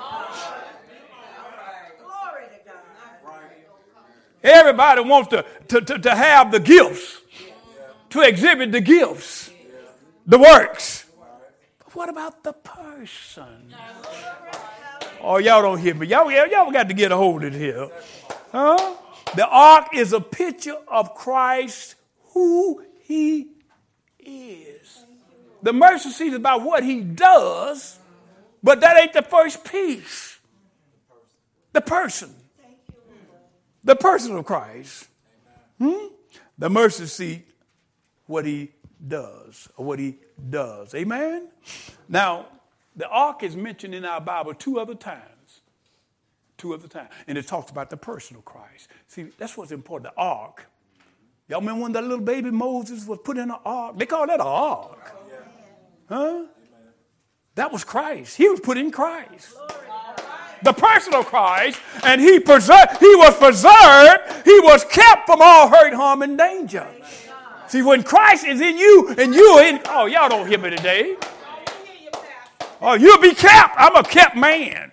Everybody wants to, to, to, to have the gifts. To exhibit the gifts. The works. But what about the person? Oh, y'all don't hear me. Y'all, y'all got to get a hold of it here. Huh? The ark is a picture of Christ, who he is. The mercy seat is about what he does, but that ain't the first piece. The person. The person of Christ. Hmm? The mercy seat, what he does, or what he does. Amen? Now, the ark is mentioned in our Bible two other times. Two other times. And it talks about the person of Christ. See, that's what's important. The ark. Y'all remember when that little baby Moses was put in an ark? They call that an ark. Huh? That was Christ. He was put in Christ. The person of Christ. And he preserved, he was preserved. He was kept from all hurt, harm, and danger. See, when Christ is in you and you in, oh, y'all don't hear me today. Oh, you'll be kept. I'm a kept man.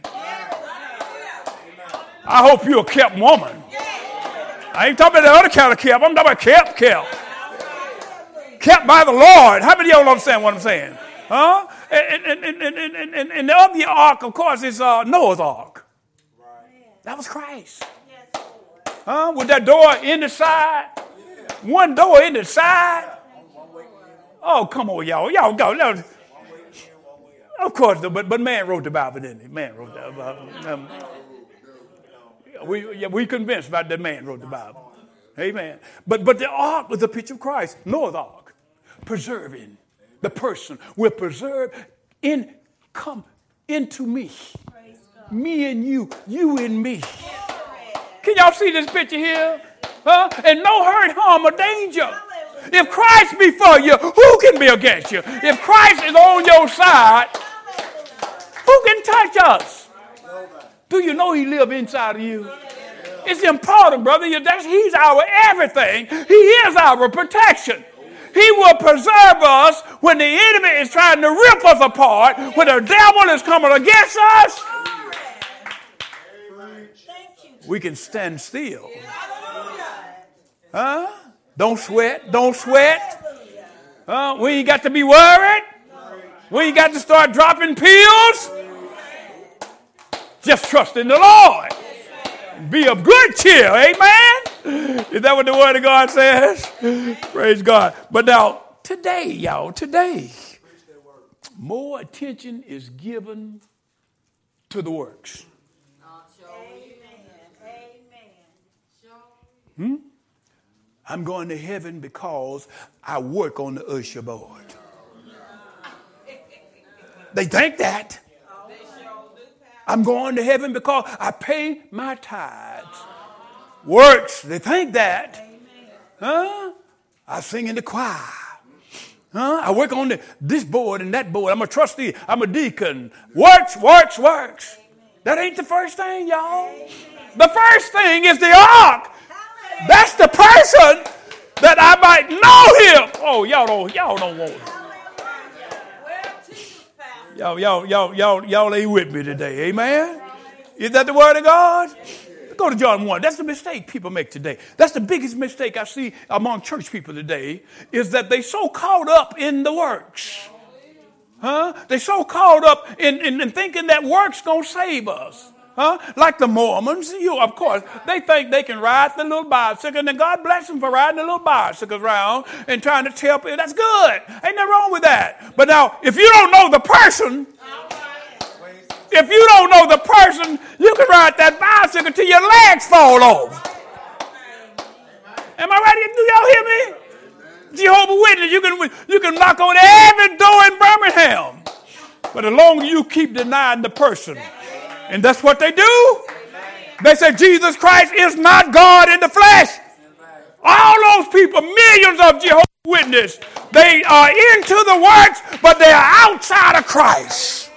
I hope you're a kept woman. I ain't talking about the other kind of kept. I'm talking about kept, kept. Kept by the Lord. How many of y'all understand what I'm saying? Huh? And, and, and, and, and, and, and the other ark, of course, is uh, Noah's ark. That was Christ. Huh? With that door in the side. One door in the side. Oh, come on, y'all. Y'all go. Of course, but, but man wrote the Bible, didn't he? Man wrote the Bible. Um, we, yeah, we convinced about that man wrote the Bible. Amen. But, but the ark was a picture of Christ. Noah's ark. Preserving the person will preserve in come into me. Me and you, you and me. Can y'all see this picture here? Huh? And no hurt, harm, or danger. If Christ be for you, who can be against you? If Christ is on your side, who can touch us? Do you know he lives inside of you? It's important, brother. He's our everything. He is our protection. He will preserve us when the enemy is trying to rip us apart, when the devil is coming against us. We can stand still. Huh? Don't sweat. Don't sweat. Uh, we ain't got to be worried. We ain't got to start dropping pills. Just trust in the Lord. Be of good cheer. Amen. Is that what the word of God says? Praise God. But now, today, y'all, today, more attention is given to the works. Hmm? I'm going to heaven because I work on the usher board. They think that. I'm going to heaven because I pay my tithes. Works, they think that. Huh? I sing in the choir. Huh? I work on the, this board and that board. I'm a trustee. I'm a deacon. Works, works, works. That ain't the first thing, y'all. The first thing is the ark. That's the person that I might know him. Oh, y'all don't, y'all don't want it. Y'all, y'all, y'all, y'all, y'all ain't with me today. Amen? Is that the word of God? Go to John one. That's the mistake people make today. That's the biggest mistake I see among church people today, is that they so caught up in the works. Huh? They so caught up in, in, in thinking that works going to save us. Huh? Like the Mormons, you of course, they think they can ride the little bicycle, and then God bless them for riding the little bicycles around and trying to tell people that's good. Ain't nothing wrong with that. But now, if you don't know the person, if you don't know the person, you can ride that bicycle till your legs fall off. Am I right? Do y'all hear me? Jehovah's Witness, you can you can knock on every door in Birmingham, but the longer you keep denying the person. And that's what they do. They say Jesus Christ is not God in the flesh. All those people, millions of Jehovah's Witnesses, they are into the works, but they are outside of Christ.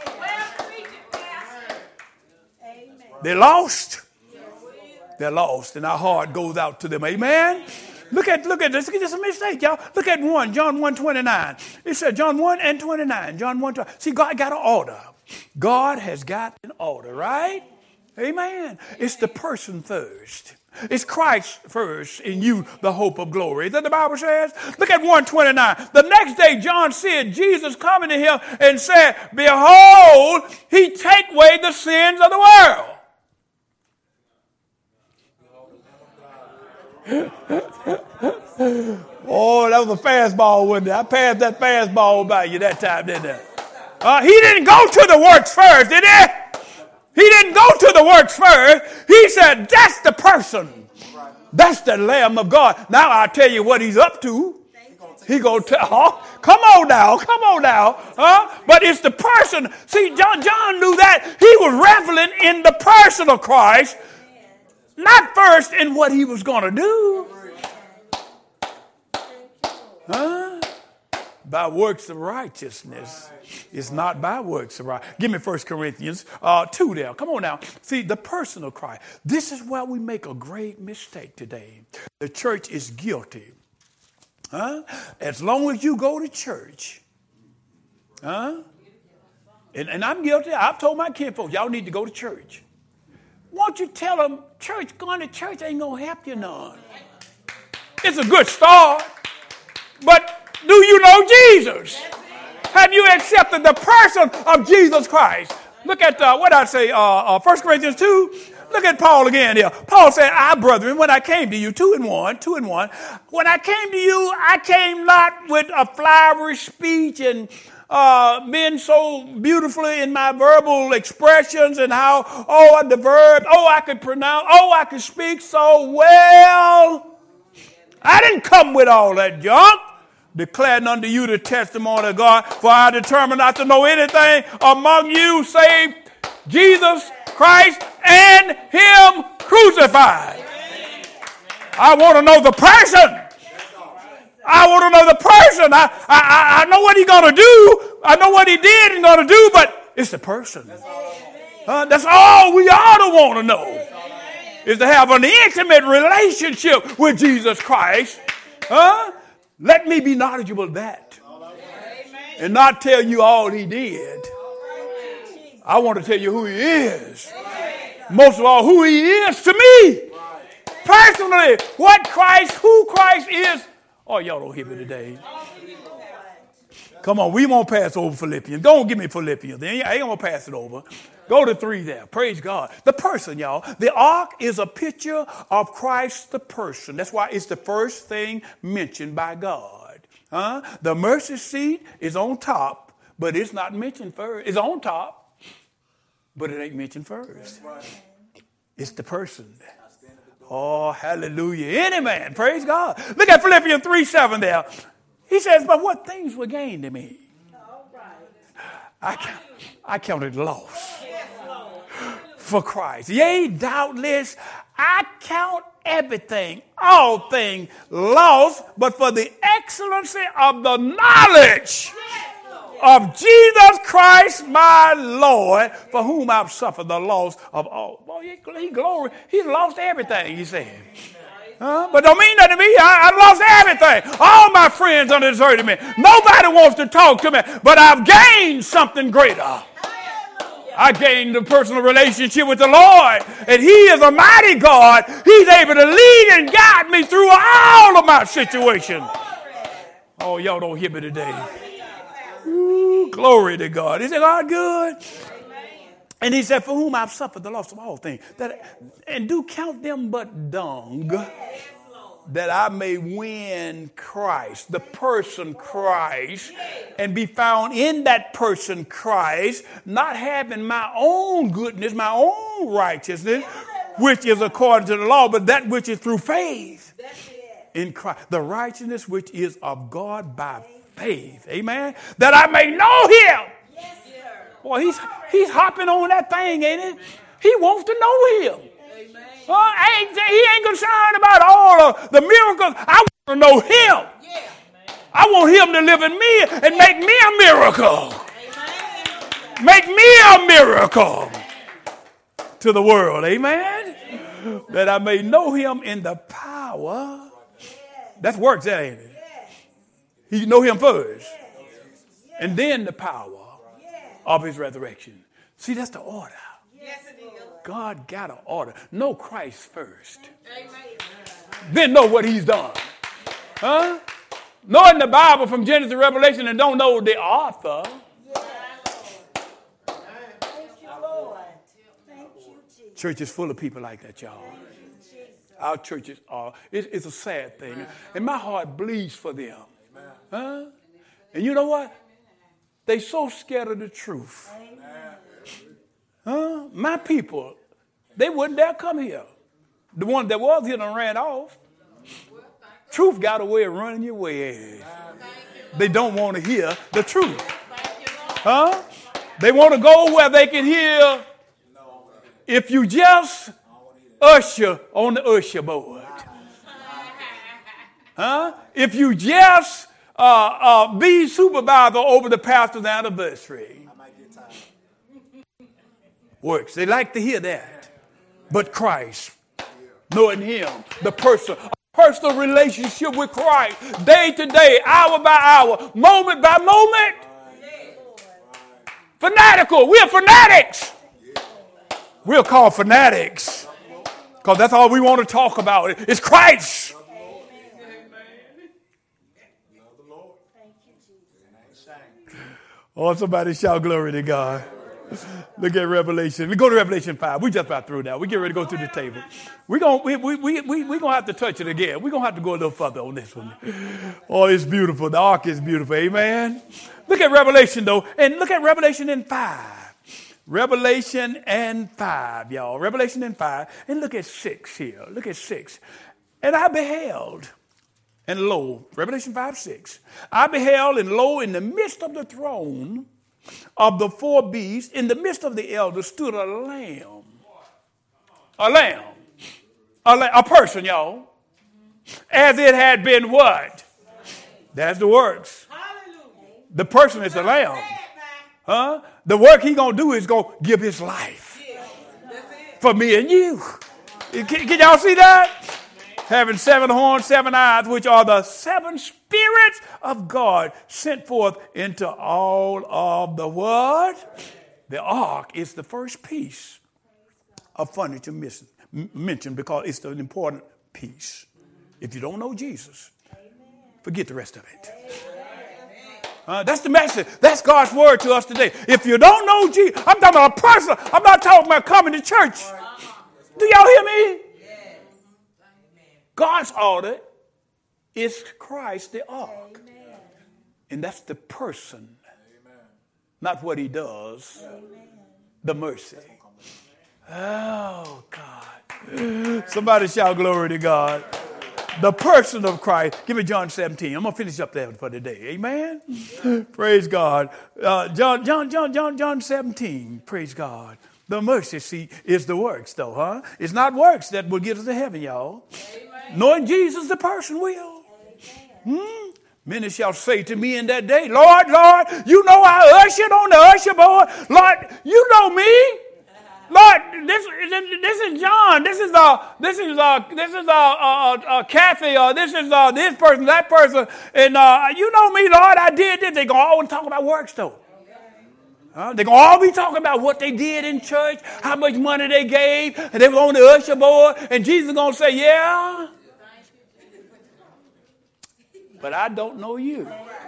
They're lost. They're lost, and our heart goes out to them. Amen. Look at look at this. This is a mistake, y'all. Look at one, John one twenty-nine. It said John one and twenty-nine. John one. See, God got an order. God has got an order, right? Amen. It's the person first. It's Christ first in you, the hope of glory. Is that the Bible says? Look at one twenty-nine. The next day, John said, Jesus coming to him and said, behold, he take away the sins of the world. Oh, that was a fastball, wasn't it? I passed that fastball by you that time, didn't I? Uh, he didn't go to the works first, did he? He didn't go to the works first. He said, that's the person. That's the Lamb of God. Now I'll tell you what he's up to. He gonna tell, oh, come on now, come on now. Huh? But it's the person. See, John, John knew that. He was reveling in the person of Christ, not first in what he was going to do. Huh? By works of righteousness. It's not by works of righteousness. Give me First Corinthians uh, two there. Come on now. See, the person of Christ. This is where we make a great mistake today. The church is guilty. Huh? As long as you go to church. Huh? And, and I'm guilty. I've told my kinfolk, y'all need to go to church. Won't you tell them, church, going to church ain't going to help you none. It's a good start. But do you know Jesus? Have you accepted the person of Jesus Christ? Look at, uh, what I say, uh, uh, First Corinthians two. Look at Paul again here. Paul said, I, brethren, when I came to you, two and one, two and one, when I came to you, I came not with a flowery speech and uh, being so beautifully in my verbal expressions and how, oh, the verb, oh, I could pronounce, oh, I could speak so well. I didn't come with all that junk. Declaring unto you the testimony of God, for I determined not to know anything among you save Jesus Christ and him crucified. I want to know the person. I want to know the person. I, I, I know what he's going to do. I know what he did and going to do, but it's the person. Uh, that's all we ought to want to know, is to have an intimate relationship with Jesus Christ. Huh? Let me be knowledgeable of that and not tell you all he did. I want to tell you who he is. Most of all, who he is to me. Personally, what Christ, who Christ is. Oh, y'all don't hear me today. Come on, we won't pass over Philippians. Go on, give me Philippians. Then I ain't gonna pass it over. Go to three there. Praise God. The person, y'all. The ark is a picture of Christ, the person. That's why it's the first thing mentioned by God. Huh? The mercy seat is on top, but it's not mentioned first. It's on top, but it ain't mentioned first. It's the person. Oh, hallelujah. Any man, praise God. Look at Philippians three seven there. He says, but what things were gained to me? I, I counted loss for Christ. Yea, doubtless, I count everything, all things lost, but for the excellency of the knowledge of Jesus Christ, my Lord, for whom I've suffered the loss of all. Well, he, he glory. He lost everything, he said. Huh? But don't mean that to me. I, I lost everything. All my friends are deserted me. Nobody wants to talk to me, but I've gained something greater. I gained a personal relationship with the Lord, and he is a mighty God. He's able to lead and guide me through all of my situations. Oh, y'all don't hear me today. Ooh, glory to God. Isn't God good? And he said, for whom I've suffered the loss of all things, that, and do count them but dung, that I may win Christ, the person Christ, and be found in that person Christ, not having my own goodness, my own righteousness, which is according to the law, but that which is through faith in Christ. The righteousness which is of God by faith. Amen. That I may know him. Boy, he's he's hopping on that thing, ain't it? He wants to know him. Uh, ain't, he ain't concerned about all of the miracles. I want to know him. I want him to live in me and make me a miracle. Make me a miracle to the world. Amen. That I may know him in the power. That's works, that ain't it? You know him first. And then the power of his resurrection. See, that's the order. Yes, it is. God got an order. Know Christ first. Amen. Then know what he's done. Huh? Knowing the Bible from Genesis to Revelation and don't know the author. Yes. Thank you, Lord. Thank you, Jesus. Church is full of people like that, y'all. Our churches are. It, it's a sad thing. And my heart bleeds for them. Huh? And you know what? They so scared of the truth. Huh? My people, they wouldn't dare come here. The one that was here done ran off. Truth got a way of running your way. They don't want to hear the truth. Huh? They want to go where they can hear if you just usher on the usher board. Huh? If you just Uh, uh, be supervisor over the pastor's anniversary. Works. They like to hear that. But Christ, knowing him, the person, a personal relationship with Christ, day to day, hour by hour, moment by moment. Fanatical. We're fanatics. We're called fanatics because that's all we want to talk about. It's Christ. Oh, somebody shout glory to God. Look at Revelation. We go to Revelation five. We just about through now. We get ready to go to the table. We're going we, we, we, we, we gonna have to touch it again. We're going to have to go a little further on this one. Oh, it's beautiful. The ark is beautiful. Amen. Look at Revelation, though. And look at Revelation in five. Revelation and five, y'all. Revelation in five. And look at six here. Look at six. And I beheld. And lo, Revelation five, six, I beheld, and lo, in the midst of the throne of the four beasts, in the midst of the elders, stood a lamb. A lamb. A, lamb, a person, y'all. as it had been what? That's the works. The person is the lamb. Huh? The work he going to do is going to give his life for me and you. Can, can y'all see that? Having seven horns, seven eyes, which are the seven spirits of God sent forth into all of the world. The ark is the first piece of furniture mentioned because it's an important piece. If you don't know Jesus, forget the rest of it. Uh, that's the message. That's God's word to us today. If you don't know Jesus, I'm talking about a person. I'm not talking about coming to church. Do y'all hear me? God's order is Christ the ark. And that's the person, not what he does, the mercy. Oh, God. Somebody shout glory to God. The person of Christ. Give me John seventeen. I'm going to finish up there for today. Amen. Praise God. Uh, John, John, John, John, John seventeen. Praise God. The mercy seat is the works, though, huh? It's not works that will get us to heaven, y'all. Amen. Knowing Jesus, the person will. Hmm? Many shall say to me in that day, Lord, Lord, you know I ushered on the usher board. Lord, you know me. Lord, this, this is John. This is uh, this is uh, this is uh, uh, uh, Kathy, or this is uh, this person, that person, and uh, you know me, Lord. I did this. They gonna always talk about works, though. Uh, they're gonna all be talking about what they did in church, how much money they gave, and they were on the usher board, and Jesus is gonna say, "Yeah, but I don't know you.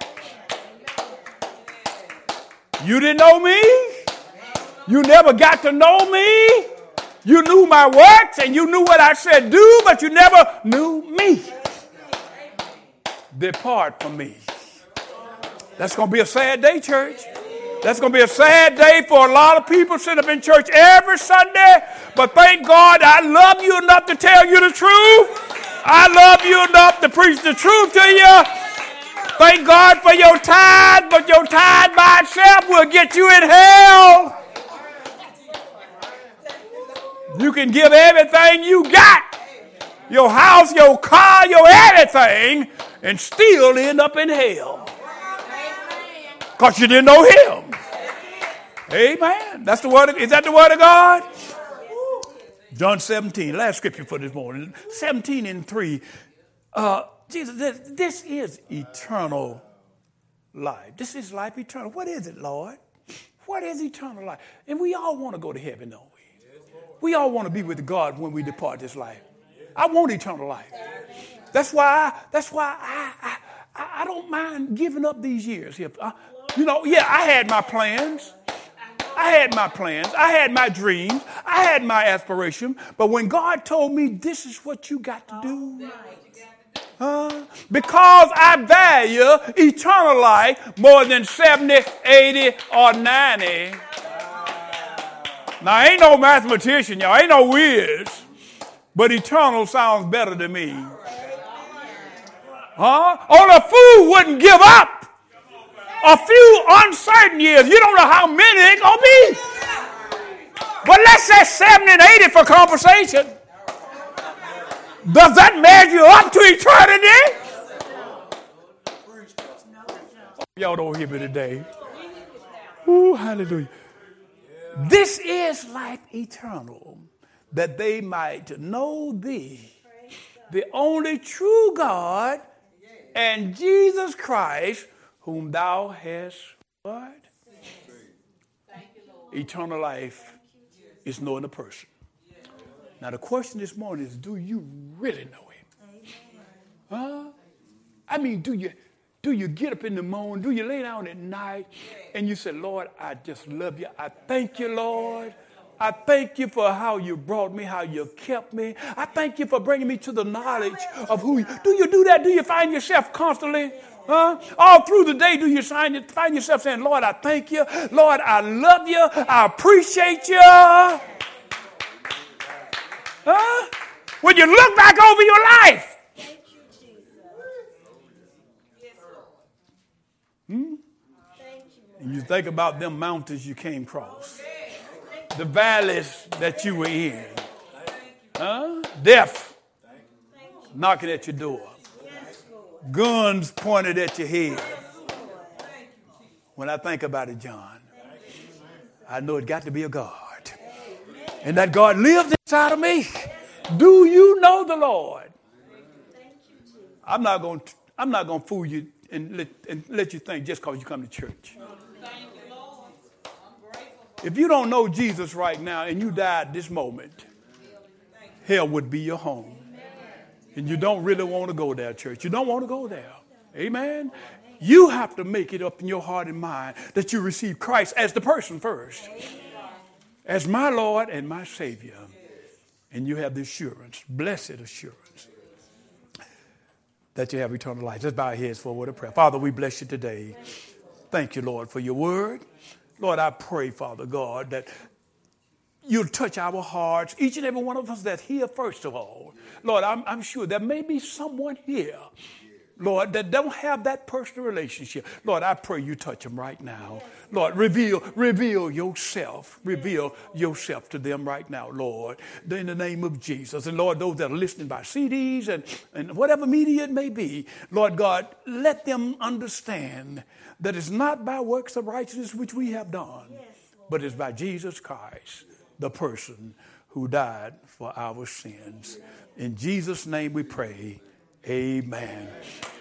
You didn't know me." You never got to know me. You knew my works and you knew what I said do, but you never knew me. Depart from me. That's going to be a sad day, church. That's going to be a sad day for a lot of people sitting up in church every Sunday. But thank God I love you enough to tell you the truth. I love you enough to preach the truth to you. Thank God for your tithe, but your tithe by itself will get you in hell. You can give everything you got, your house, your car, your everything, and still end up in hell because you didn't know him. Amen. That's the word. Of, is that the word of God? John seventeen, last scripture for this morning. seventeen and three. Uh, Jesus, this, this is eternal life. This is life eternal. What is it, Lord? What is eternal life? And we all want to go to heaven, don't we? We all want to be with God when we depart this life. I want eternal life. That's why. I, that's why I, I I don't mind giving up these years here. Uh, you know, yeah, I had my plans. I had my plans. I had my dreams. I had my aspiration. But when God told me this is what you got to do, uh, because I value eternal life more than seventy, eighty, or ninety. Now, I ain't no mathematician, y'all. I ain't no whiz. But eternal sounds better to me. Huh? Only a fool wouldn't give up. A few uncertain years. You don't know how many it's going to be. But let's say seventy and eighty for conversation. Does that measure up to eternity? Y'all don't hear me today. Ooh, hallelujah. This is life eternal, that they might know thee, the only true God, and Jesus Christ, whom thou hast what? Eternal life is knowing a person. Now the question this morning is, do you really know him? Huh? I mean, do you do you get up in the morning? Do you lay down at night and you say, Lord, I just love you. I thank you, Lord. I thank you for how you brought me, how you kept me. I thank you for bringing me to the knowledge of who you. Do you do that? Do you find yourself constantly? Huh? All through the day, do you find, find yourself saying, Lord, I thank you. Lord, I love you. I appreciate you. Huh? When you look back over your life. Hmm? And you think about them mountains you came across. The valleys that you were in. Huh? Death. knocking at your door. Guns pointed at your head. When I think about it, John, I know it got to be a God. And that God lives inside of me. Do you know the Lord? I'm not going to, I'm not going to fool you and let, and let you think just because you come to church. If you don't know Jesus right now and you died this moment, hell would be your home. And you don't really want to go there, church. You don't want to go there. Amen. You have to make it up in your heart and mind that you receive Christ as the person first. As my Lord and my Savior. And you have the assurance, blessed assurance, that you have eternal life. Let's bow our heads for a word of prayer. Father, we bless you today. Thank you, Lord, for your word. Lord, I pray, Father God, that you'll touch our hearts, each and every one of us that's here, first of all. Lord, I'm, I'm sure there may be someone here, Lord, that don't have that personal relationship. Lord, I pray you touch them right now. Lord, reveal, reveal yourself. Reveal yourself to them right now, Lord, in the name of Jesus. And Lord, those that are listening by C Ds and, and whatever media it may be, Lord God, let them understand that it's not by works of righteousness which we have done, but it's by Jesus Christ, the person who died for our sins. In Jesus' name we pray. Amen.